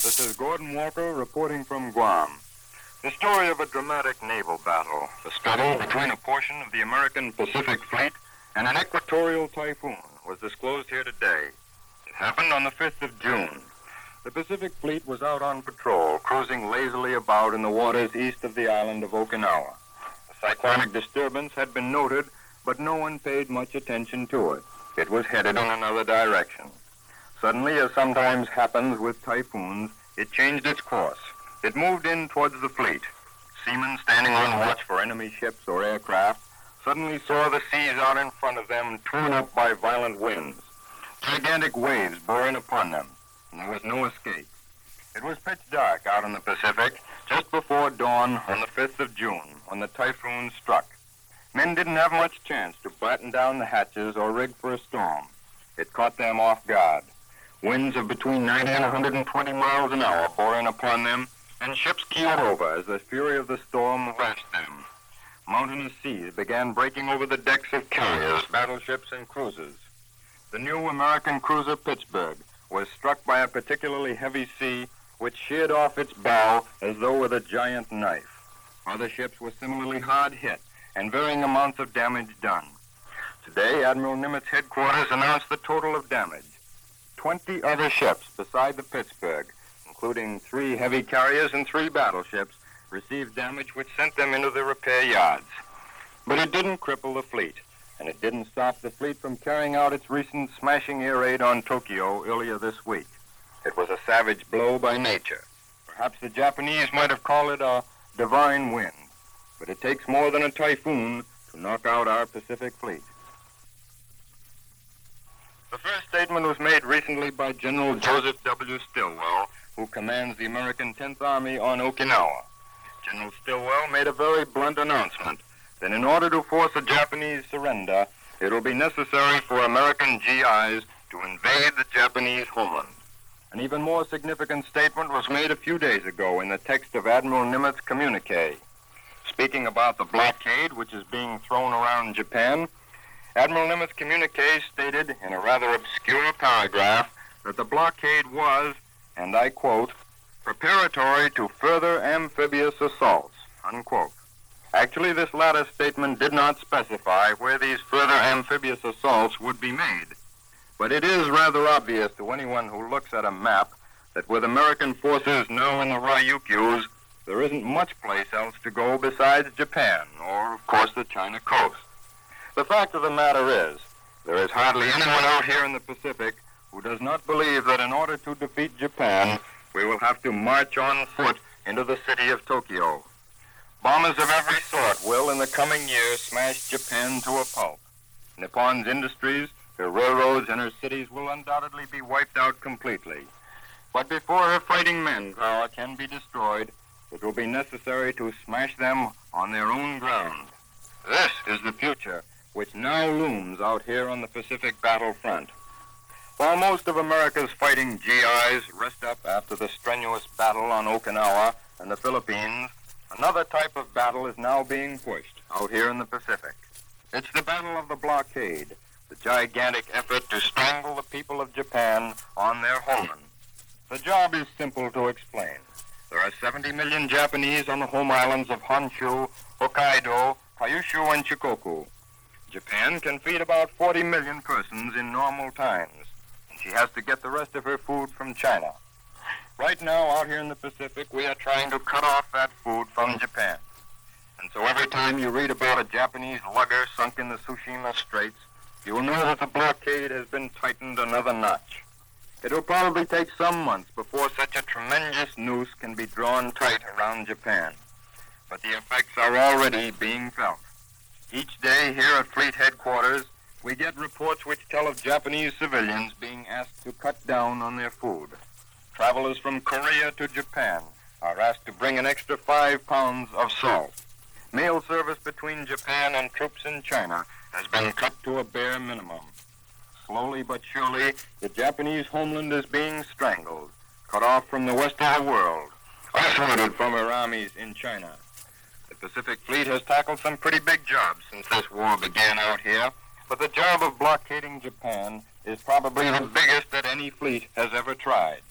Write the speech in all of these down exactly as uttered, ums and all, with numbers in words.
This is Gordon Walker reporting from Guam. The story of a dramatic naval battle, the struggle between a portion of the American Pacific Fleet and an equatorial typhoon, was disclosed here today. It happened on the fifth of June. The Pacific Fleet was out on patrol, cruising lazily about in the waters east of the island of Okinawa. A cyclonic disturbance had been noted, but no one paid much attention to it. It was headed in another direction. Suddenly, as sometimes happens with typhoons, it changed its course. It moved in towards the fleet. Seamen standing on watch for enemy ships or aircraft suddenly saw the seas out in front of them torn up by violent winds. Gigantic waves bore in upon them, and there was no escape. It was pitch dark out in the Pacific just before dawn on the fifth of June when the typhoon struck. Men didn't have much chance to batten down the hatches or rig for a storm. It caught them off guard. Winds of between ninety and one hundred twenty miles an hour bore in upon them, and ships keeled over as the fury of the storm lashed them. Mountainous seas began breaking over the decks of carriers, battleships, and cruisers. The new American cruiser Pittsburgh was struck by a particularly heavy sea which sheared off its bow as though with a giant knife. Other ships were similarly hard hit and varying amounts of damage done. Today, Admiral Nimitz headquarters announced the total of damage. Twenty other ships beside the Pittsburgh, including three heavy carriers and three battleships, received damage which sent them into the repair yards. But it didn't cripple the fleet, and it didn't stop the fleet from carrying out its recent smashing air raid on Tokyo earlier this week. It was a savage blow by nature. Perhaps the Japanese might have called it a divine wind, but it takes more than a typhoon to knock out our Pacific Fleet. The first statement was made recently by General Joseph W. Stilwell, who commands the American tenth Army on Okinawa. General Stilwell made a very blunt announcement that in order to force a Japanese surrender, it will be necessary for American G Is to invade the Japanese homeland. An even more significant statement was made a few days ago in the text of Admiral Nimitz's communique. Speaking about the blockade which is being thrown around Japan, Admiral Nimitz's communique stated in a rather obscure paragraph that the blockade was, and I quote, preparatory to further amphibious assaults, unquote. Actually, this latter statement did not specify where these further amphibious assaults would be made. But it is rather obvious to anyone who looks at a map that with American forces now in the Ryukyus, there isn't much place else to go besides Japan, or, of course, the China coast. The fact of the matter is, there is hardly anyone out here in the Pacific who does not believe that in order to defeat Japan, we will have to march on foot into the city of Tokyo. Bombers of every sort will, in the coming years, smash Japan to a pulp. Nippon's industries, her railroads, and her cities will undoubtedly be wiped out completely. But before her fighting manpower can be destroyed, it will be necessary to smash them on their own ground. This is the future which now looms out here on the Pacific battlefront. While most of America's fighting G Is rest up after the strenuous battle on Okinawa and the Philippines, another type of battle is now being pushed out here in the Pacific. It's the battle of the blockade, the gigantic effort to strangle the people of Japan on their homeland. The job is simple to explain. There are seventy million Japanese on the home islands of Honshu, Hokkaido, Kyushu, and Shikoku. Japan can feed about forty million persons in normal times, and she has to get the rest of her food from China. Right now, out here in the Pacific, we are trying to cut off that food from Japan. And so every time you read about a Japanese lugger sunk in the Tsushima Straits, you will know that the blockade has been tightened another notch. It will probably take some months before such a tremendous noose can be drawn tight around Japan. But the effects are already being felt. Each day here at Fleet Headquarters, we get reports which tell of Japanese civilians being asked to cut down on their food. Travelers from Korea to Japan are asked to bring an extra five pounds of salt. Mail service between Japan and troops in China has been cut to a bare minimum. Slowly but surely, the Japanese homeland is being strangled, cut off from the rest of the world, isolated from her armies in China. The Pacific Fleet has tackled some pretty big jobs since this war began out here, but the job of blockading Japan is probably the biggest that any fleet has ever tried.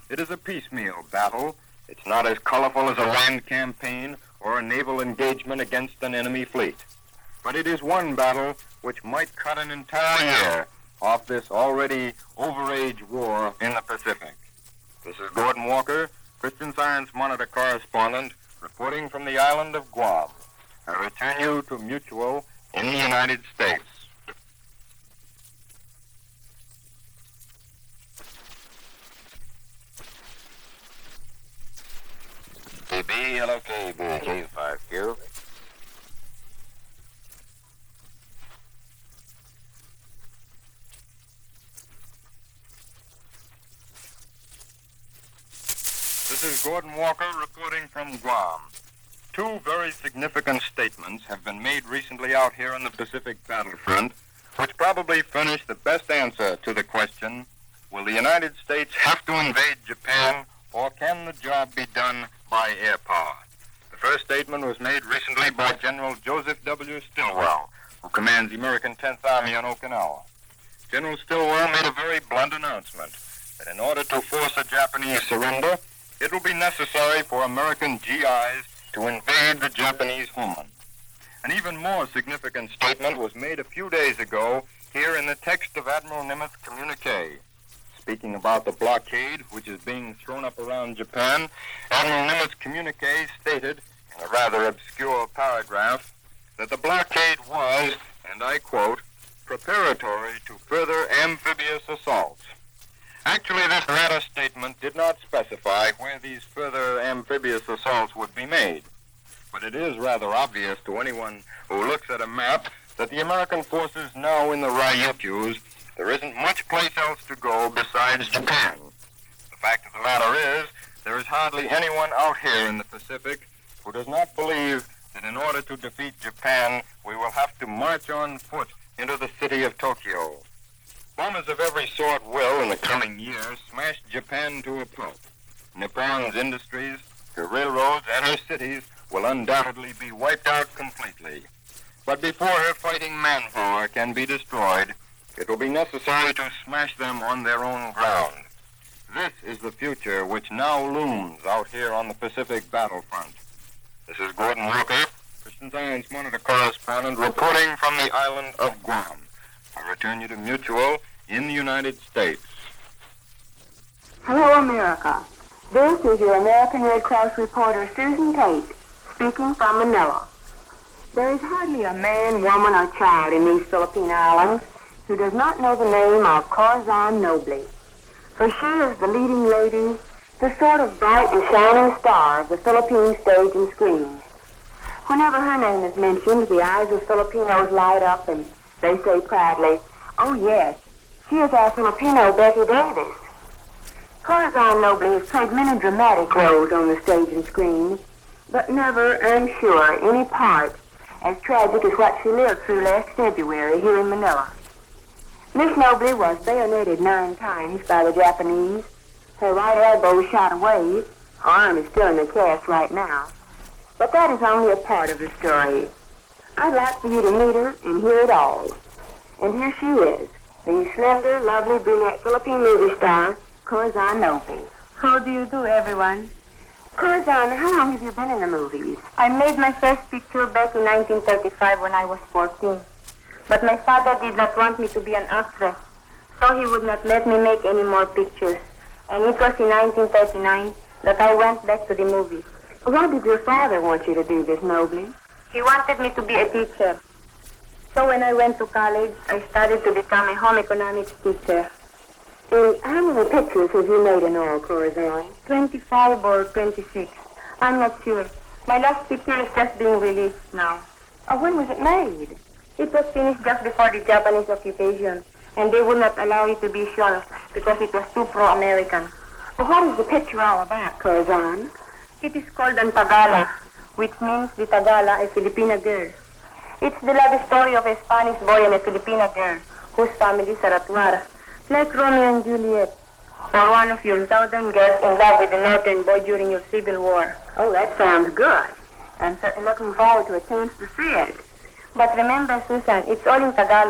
It is a piecemeal battle. It's not as colorful as a land campaign or a naval engagement against an enemy fleet. But it is one battle which might cut an entire year off this already overage war in the Pacific. This is Gordon Walker, Christian Science Monitor correspondent, reporting from the island of Guam. I return you to Mutual in the United States. T B, hello, K B, K five Q. This is Gordon Walker reporting from Guam. Two very significant statements have been made recently out here on the Pacific battlefront, which probably furnish the best answer to the question, will the United States have to invade Japan, or can the job be done by air power? The first statement was made recently by General Joseph W. Stilwell, who commands the American tenth Army on Okinawa. General Stilwell made a very blunt announcement that in order to force a Japanese surrender, it will be necessary for American G Is to invade the Japanese homeland. An even more significant statement was made a few days ago here in the text of Admiral Nimitz' communique. Speaking about the blockade which is being thrown up around Japan, Admiral Nimitz' communique stated, in a rather obscure paragraph, that the blockade was, and I quote, preparatory to further amphibious assaults. Actually, this latter statement did not specify where these further amphibious assaults would be made. But it is rather obvious to anyone who looks at a map that the American forces now in the Ryukyus, there isn't much place else to go besides Japan. The fact of the matter is, there is hardly anyone out here in the Pacific who does not believe that in order to defeat Japan, we will have to march on foot into the city of Tokyo. Bombers of every sort will, in the coming years, smash Japan to a pulp. Nippon's industries, her railroads, and her cities will undoubtedly be wiped out completely. But before her fighting manpower can be destroyed, it will be necessary to smash them on their own ground. This is the future which now looms out here on the Pacific battlefront. This is Gordon Walker, Christian Science Monitor correspondent, reporting from the island of Guam. I return you to Mutual in the United States. Hello, America. This is your American Red Cross reporter, Susan Tate, speaking from Manila. There is hardly a man, woman, or child in these Philippine Islands who does not know the name of Corazon Noble. For she is the leading lady, the sort of bright and shining star of the Philippine stage and screen. Whenever her name is mentioned, the eyes of Filipinos light up and they say proudly, oh yes, she is our Filipino Betty Davis. Corazon Noble has played many dramatic roles on the stage and screen, but never, I'm sure, any part as tragic as what she lived through last February here in Manila. Miss Noble was bayoneted nine times by the Japanese. Her right elbow shot away. Her arm is still in the cast right now. But that is only a part of the story. I'd like for you to meet her and hear it all. And here she is, the slender, lovely brunette Philippine movie star, Corazon Noble. How do you do, everyone? Corazon, how long have you been in the movies? I made my first picture back in nineteen thirty-five when I was fourteen. But my father did not want me to be an actress, so he would not let me make any more pictures. And it was in nineteen thirty-nine that I went back to the movies. Why did your father want you to do this, Noble? He wanted me to be a teacher. So when I went to college, I started to become a home economics teacher. And how many pictures have you made in all, Corazon? twenty-five or twenty-six. I'm not sure. My last picture is just being released now. Oh, when was it made? It was finished just before the Japanese occupation, and they would not allow it to be shown because it was too pro-American. Well, what is the picture all about, Corazon? It is called Antagala, which means the Tagala, a Filipina girl. It's the love story of a Spanish boy and a Filipina girl whose families are at war, like Romeo and Juliet, or one of your southern girls in love with a northern boy during your civil war. Oh, that sounds good. I'm certainly looking forward to a chance to see it. But remember, Susan, it's all in Tagalog,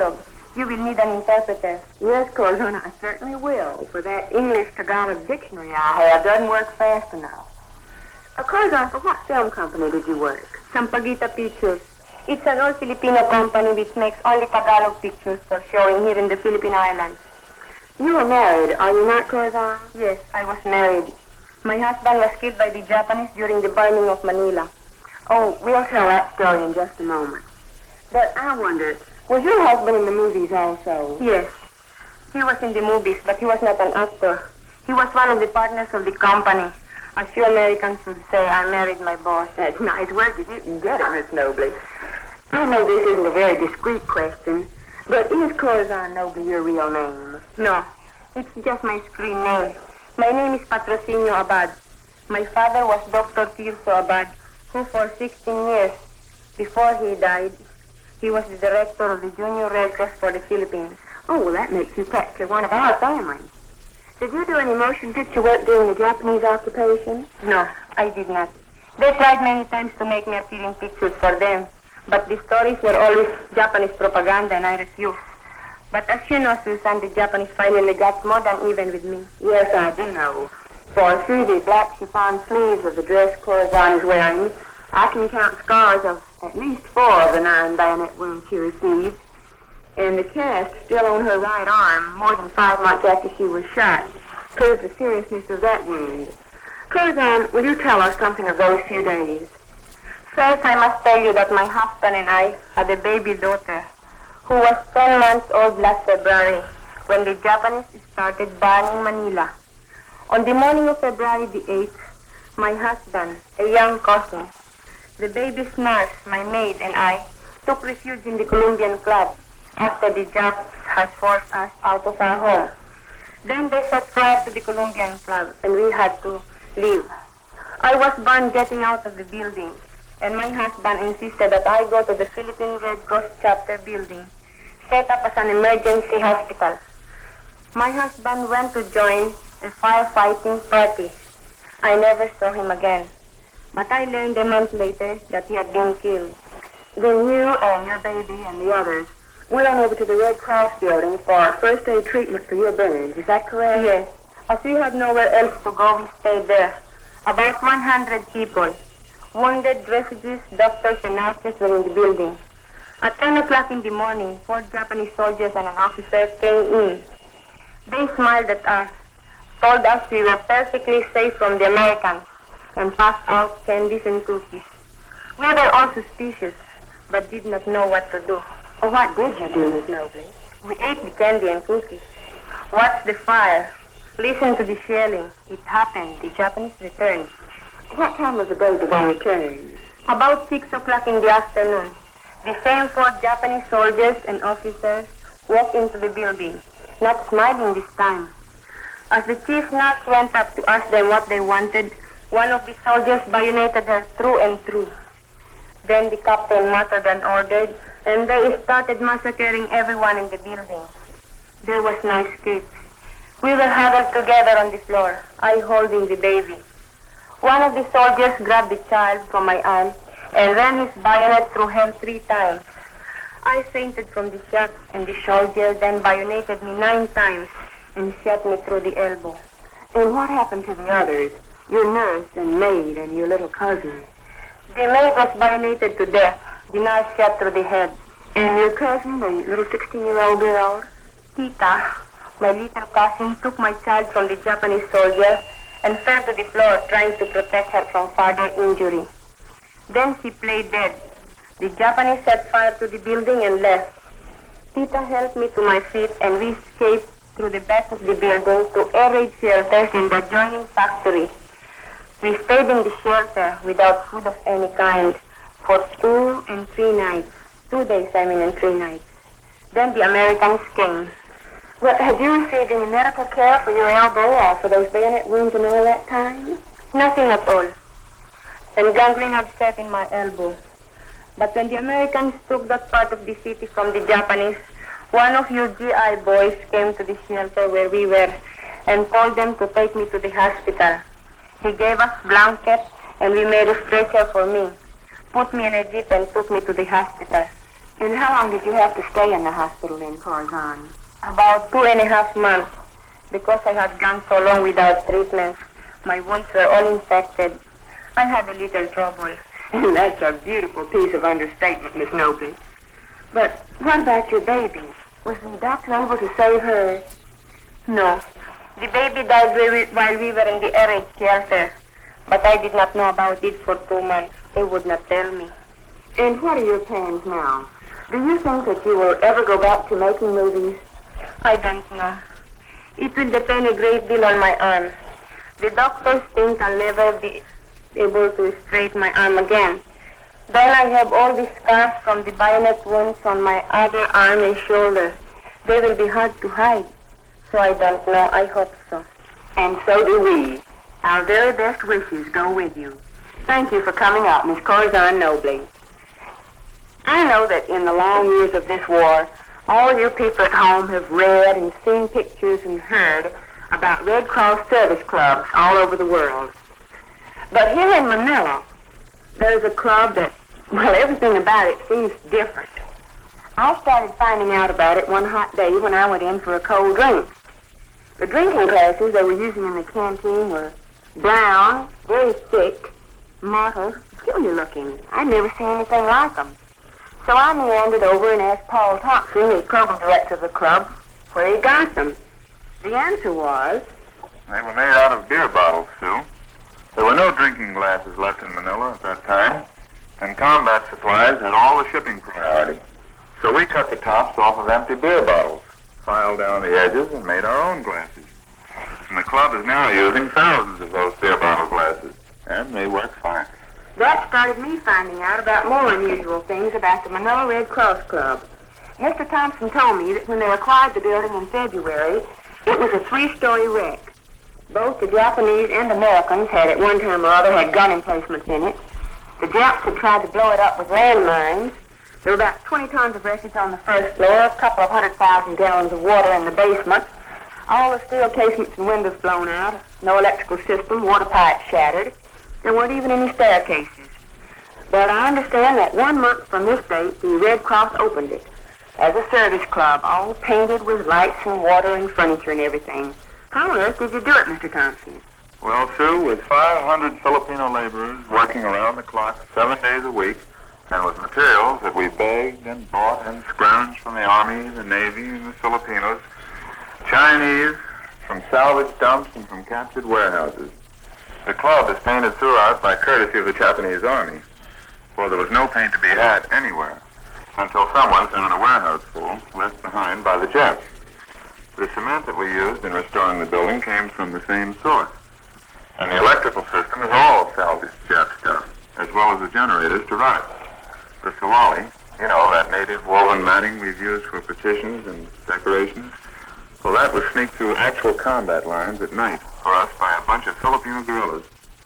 You will need an interpreter. Yes, Corazon, I certainly will, for that English-Tagalog dictionary I have doesn't work fast enough. Uh, Corazon, for what film company did you work? Sampaguita Pictures. It's an old Filipino company which makes only Tagalog pictures for showing here in the Philippine Islands. You were married, are you not, Corazon? Yes, I was married. My husband was killed by the Japanese during the burning of Manila. Oh, we'll tell that story in just a moment. But I wonder, was your husband in the movies also? Yes. He was in the movies, but he was not an actor. He was one of the partners of the company. As you Americans would say, I married my boss. That's nice work if you can get it, Miss Nobley. I know this isn't a very discreet question, but is Corazon Nobley your real name? No, it's just my screen name. My name is Patrocinio Abad. My father was Doctor Tirso Abad, who for sixteen years, before he died, he was the director of the Junior Red Cross for the Philippines. Oh, well, that makes you practically one of our family. Did you do any motion picture work during the Japanese occupation? No, I did not. They tried many times to make me appear in pictures for them, but the stories were always Japanese propaganda and I refused. But as you know, Susan, the Japanese finally got more than even with me. Yes, I do know. For through the black chiffon sleeves of the dress Corazon is wearing, I can count scars of at least four of the nine bayonet wounds she received, and the cast still on her right arm, more than five months after she was shot, proves the seriousness of that wound. Corazon, will you tell us something of those few days? First, I must tell you that my husband and I had a baby daughter, who was ten months old last February, when the Japanese started burning Manila. On the morning of February the eighth, my husband, a young cousin, the baby's nurse, my maid, and I took refuge in the Colombian Club after the Japs had forced us out of our home. Then they set fire to the Colombian Club, and we had to leave. I was burned getting out of the building, and my husband insisted that I go to the Philippine Red Cross chapter building, set up as an emergency hospital. My husband went to join a firefighting party. I never saw him again, but I learned a month later that he had been killed. Then you and your baby and the others went on over to the Red Cross building for first aid treatment for your burns. Is that correct? Yes. As we had nowhere else to go, we stayed there. About one hundred people, wounded, refugees, doctors, and nurses were in the building. At ten o'clock in the morning, four Japanese soldiers and an officer came in. They smiled at us, told us we were perfectly safe from the Americans, and passed out candies and cookies. We were all suspicious, but did not know what to do. Oh, what did you do, Miss Nobley? We ate the candy and cookies, watched the fire, listened to the shelling. It happened. The Japanese returned. What time was the day that they returned? About six o'clock in the afternoon. The same four Japanese soldiers and officers walked into the building, not smiling this time. As the chief nurse went up to ask them what they wanted, one of the soldiers bayoneted her through and through. Then the captain muttered and ordered, and they started massacring everyone in the building. There was no escape. We were huddled together on the floor, I holding the baby. One of the soldiers grabbed the child from my arm and ran his bayonet through her three times. I fainted from the shock, and the soldier then bayoneted me nine times and shot me through the elbow. And what happened to the others? Your nurse and maid and your little cousin? The maid was bayoneted to death. The nurse shot through the head. And your cousin, the little sixteen-year-old girl? Tita, my little cousin, took my child from the Japanese soldier and fell to the floor trying to protect her from further injury. Then she played dead. The Japanese set fire to the building and left. Tita helped me to my feet and we escaped through the back of the building to air raid shelters in the adjoining factory. We stayed in the shelter without food of any kind for two and three nights. Two days, I mean, and three nights. Then the Americans came. Well, had you received any medical care for your elbow or for those bayonet wounds and all that time? Nothing at all. And gangrene had set in my elbow. But when the Americans took that part of the city from the Japanese, one of your G I boys came to the shelter where we were and told them to take me to the hospital. He gave us blankets and we made a stretcher for me, put me in a jeep and took me to the hospital. And how long did you have to stay in the hospital in Corazon? About two and a half months. Because I had gone so long without treatment, my wounds were all infected. I had a little trouble. And that's a beautiful piece of understatement, Miss Nobley. But what about your baby? Was the doctor able to save her? No. The baby died while we were in the air raid shelter. But I did not know about it for two months. They would not tell me. And what are your plans now? Do you think that you will ever go back to making movies? I don't know. It will depend a great deal on my arm. The doctors think I'll never be able to straighten my arm again. Then I have all the scars from the bayonet wounds on my other arm and shoulder. They will be hard to hide. So I don't know. I hope so. And so do we. Our very best wishes go with you. Thank you for coming out, Miss Corazon Nobley. I know that in the long years of this war, all you people at home have read and seen pictures and heard about Red Cross service clubs all over the world. But here in Manila, there's a club that, well, everything about it seems different. I started finding out about it one hot day when I went in for a cold drink. The drinking glasses they were using in the canteen were brown, very thick, mottled, peculiar looking. I'd never seen anything like them. So I meandered over and asked Paul Thompson, the program director of the club, where he got them. The answer was... They were made out of beer bottles, Sue. There were no drinking glasses left in Manila at that time, and combat supplies had all the shipping priority. So we cut the tops off of empty beer bottles, filed down the edges, and made our own glasses. And the club is now using thousands of those beer bottle glasses, and they work fine. That started me finding out about more unusual things about the Manila Red Cross Club. Mister Thompson told me that when they acquired the building in February, it was a three-story wreck. Both the Japanese and Americans had at one time or other had gun emplacements in it. The Japs had tried to blow it up with landmines. There were about twenty tons of wreckage on the first floor, a couple of hundred thousand gallons of water in the basement, all the steel casements and windows blown out, no electrical system, water pipes shattered. There weren't even any staircases. But I understand that one month from this date, the Red Cross opened it as a service club, all painted with lights and water and furniture and everything. How on earth did you do it, Mister Thompson? Well, Sue, with five hundred Filipino laborers working around the clock seven days a week, and with materials that we begged and bought and scrounged from the Army, the Navy, and the Filipinos, Chinese, from salvage dumps and from captured warehouses. The club is painted throughout by courtesy of the Japanese Army, for there was no paint to be had anywhere until someone found a warehouse full left behind by the Japs. The cement that we used in restoring the building came from the same source, and the electrical system is all salvaged Jap stuff, as well as the generators to run it. The sawali, you know, that native woven matting we've used for partitions and decorations, well, that was sneaked through actual combat lines at night for us by a bunch of Filipino guerrillas.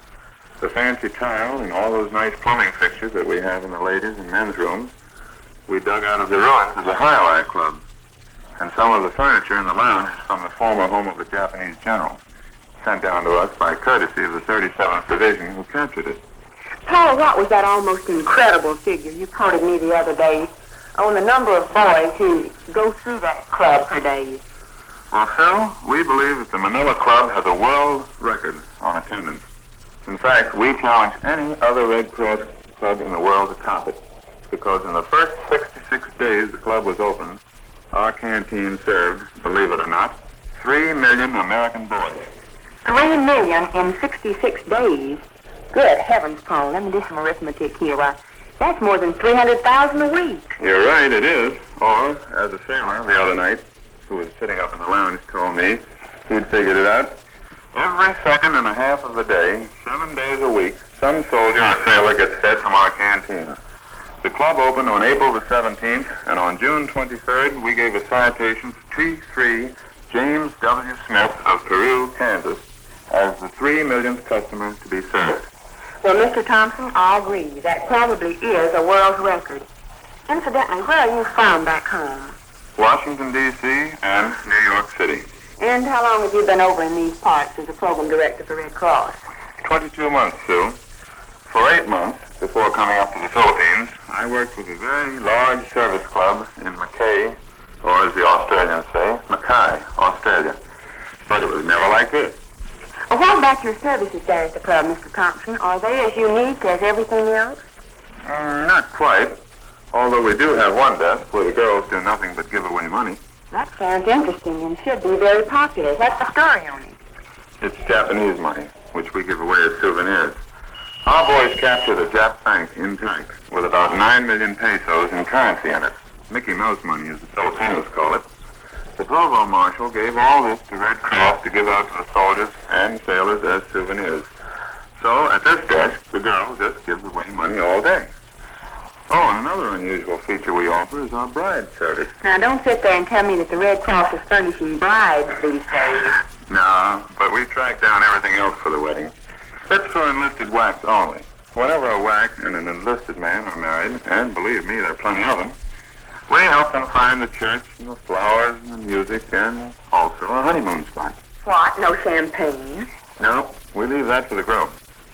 The fancy tile and all those nice plumbing fixtures that we have in the ladies' and men's rooms, we dug out of the ruins of the Highlight Club. And some of the furniture in the lounge is from the former home of the Japanese general, sent down to us by courtesy of the thirty-seventh Division who captured it. Paul, what was that almost incredible figure you quoted me the other day on the number of boys who go through that club per day? Well, Phil, we believe that the Manila Club has a world record on attendance. In fact, we challenge any other Red Cross club in the world to top it, because in the first sixty-six days the club was open, our canteen served, believe it or not, three million American boys. Three million in sixty-six days? Good heavens, Paul, let me do some arithmetic here. Why, that's more than three hundred thousand a week. You're right, it is. Or, as a sailor the other night, who was sitting up in the lounge, told me, he'd figured it out. Every second and a half of the day, seven days a week, some soldier or sailor gets fed from our canteen. The club opened on April the seventeenth, and on June twenty-third, we gave a citation to T three James W. Smith of Peru, Kansas, as the three millionth customer to be served. Well, Mister Thompson, I agree. That probably is a world record. Incidentally, where are you from back home? Washington, D C and New York City. And how long have you been over in these parts as a program director for Red Cross? twenty-two months, Sue. For eight months, before coming up to the Philippines, I worked with a very large service club in Mackay, or as the Australians say, Mackay, Australia. But it was never like this. Well, what about your services there at the club, Mister Thompson? Are they as unique as everything else? Uh, not quite. Although we do have one desk where the girls do nothing but give away money. That sounds interesting and should be very popular. What's the story on it? It's Japanese money, which we give away as souvenirs. Our boys captured a Jap bank intact with about nine million pesos in currency in it. Mickey Mouse money, as the Filipinos call it. The provost marshal gave all this to Red Cross to give out to the soldiers and sailors as souvenirs. So at this desk, the girl just gives away money all day. Oh, and another unusual feature we offer is our bride service. Now, don't sit there and tell me that the Red Cross is furnishing brides these days. No, but we track down everything else for the wedding. That's for enlisted whacks only. Whenever a whack and an enlisted man are married, and believe me, there are plenty of them, we help them find the church and the flowers and the music and also a honeymoon spot. What? No champagne? No, we leave that for the groom.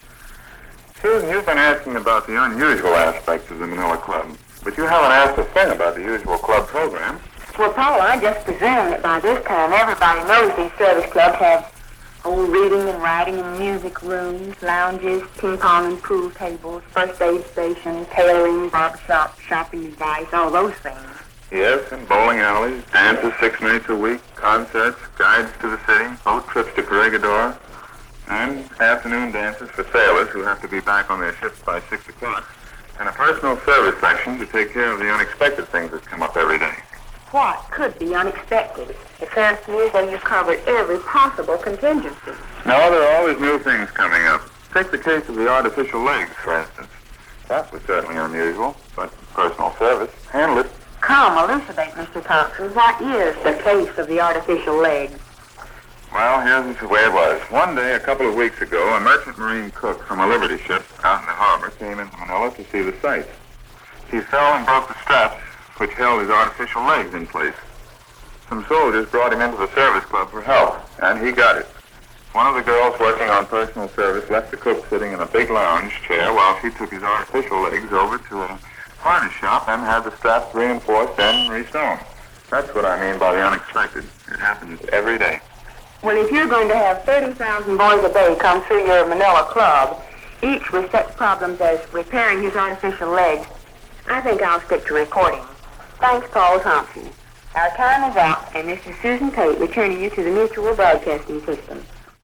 Susan, you've been asking about the unusual aspects of the Manila Club, but you haven't asked a thing about the usual club program. Well, Paul, I just presume that by this time everybody knows these service clubs have old reading and writing and music rooms, lounges, ping-pong and pool tables, first aid station, tailoring, barbershop, shopping advice, all those things. Yes, and bowling alleys, dances six nights a week, concerts, guides to the city, boat trips to Corregidor, and afternoon dances for sailors who have to be back on their ships by six o'clock, and a personal service section to take care of the unexpected things that come up every day. What could be unexpected? It sounds to me as though you've covered every possible contingency. No, there are always new things coming up. Take the case of the artificial legs, for instance. That was certainly unusual, but personal service. Handle it. Come, elucidate, Mister Thompson. What is the case of the artificial legs? Well, here's the way it was. One day, a couple of weeks ago, a merchant marine cook from a Liberty ship out in the harbor came into Manila to see the sights. He fell and broke the straps which held his artificial legs in place. Some soldiers brought him into the service club for help, and he got it. One of the girls working on personal service left the cook sitting in a big lounge chair while she took his artificial legs over to a harness shop and had the straps reinforced and resewn. That's what I mean by the unexpected. It happens every day. Well, if you're going to have thirty thousand boys a day come through your Manila club, each with such problems as repairing his artificial legs, I think I'll stick to reporting. Thanks, Paul Thompson. Our time is up, and this is Susan Tate returning you to the Mutual Broadcasting System.